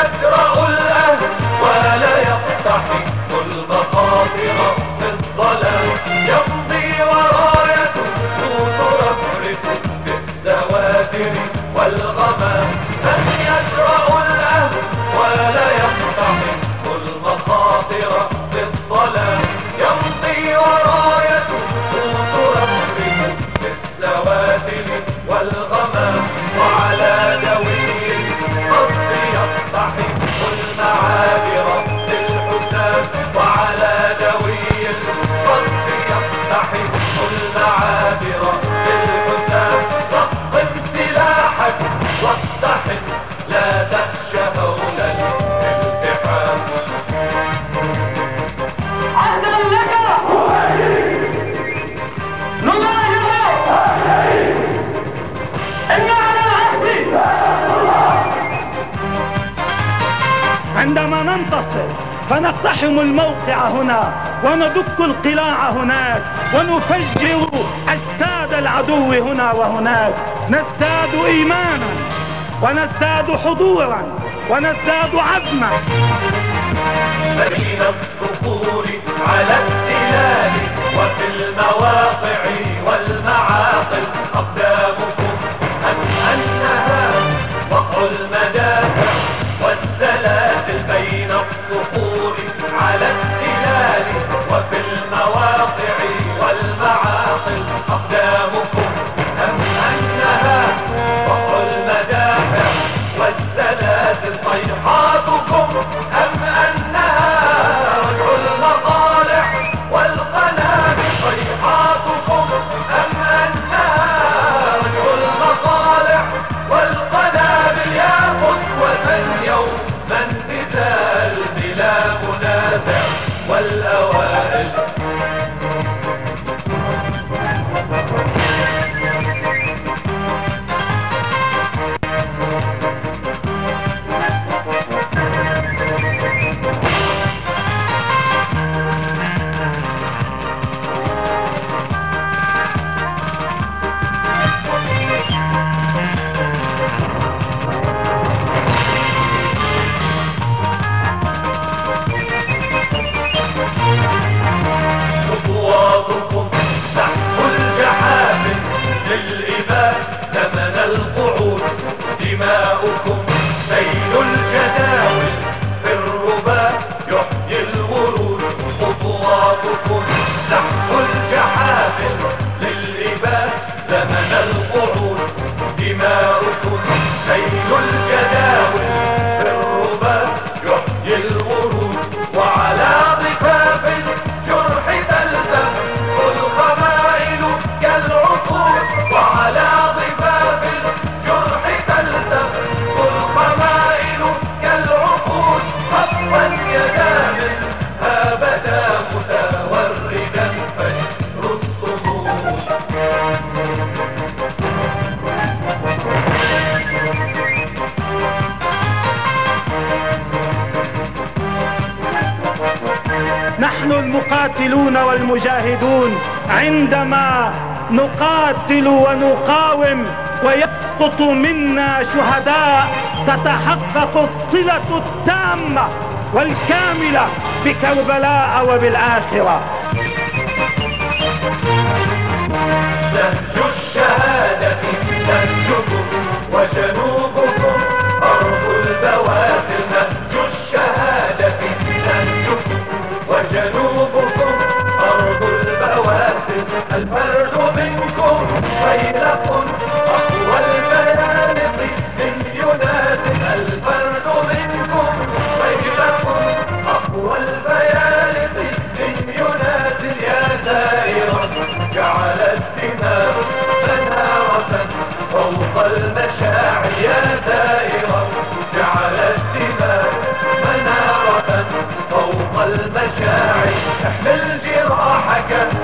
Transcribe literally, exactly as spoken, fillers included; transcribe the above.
يجرأ الأهل ولا يقتحم المخاطر في الظلام يمضي ورايته ترفرف في السواتر والغمام من يجرأ الأهل ولا يقتحم المخاطر في الظلام يمضي ورايته ترفرف في السواتر والغمام وعلى دوي القصر يقتحم المعابر للحسام وعلى دوي القصر يقتحم المعابر للحسام رقم سلاحك واقتحم لا تخشى هول الالتحام عهدا لك نظاهر إن على العهد عندما ننتصر فنقتحم الموقع هنا وندك القلاع هناك ونفجر أجساد العدو هنا وهناك نزداد إيمانا ونزداد حضورا ونزداد عزما بين الصخور على التلال وفي المواقع والمعاقل أقدامكم أم أنها وقع المدافع والسلاسل بين الصخور على التلال وفي المواقع والمعاقل أقدامكم أم أنها وقع المدافع والسلاسل صيحاتكم أم أنها رجع المطالع والقنابل صيحاتكم أم أنها رجع المطالع والقنابل يا قدوة يوم النزال بلا منازع والأوائل خطواتكم تحت الجحافل للإباء زمن القعود دماؤكم سيل الجداول في الربا يحيي الورود خطواتكم تحت الجحافل للإباء زمن القعود دماؤكم سيل الجداول في الربا يحيي الورود وعلى ضفاف الجرح تلتف الخمائل كالعقود وعلى ضفاف الجرح تلتف الخمائل كالعقود صفا يدا منها بدا متوردا فجر الصمود نحن المقاتلون والمجاهدون عندما نقاتل ونقاوم ويسقط منا شهداء تتحقق الصلة التامة والكاملة بكربلاء وبالآخرة. نهج الشهادة نهجكم وجنوبكم أرض البواسل نهج الشهادة نهجكم وجنوبكم أرض البواسل الفرد منكم خيلق أقوى البيانق من يناسب الفرد منكم خيلق أقوى البيانق من يناسب يا دائرة جعل الدماء منارة فوق المشاعر يا دائرة جعل الدماء منارة فوق المشاعر احمل جراحك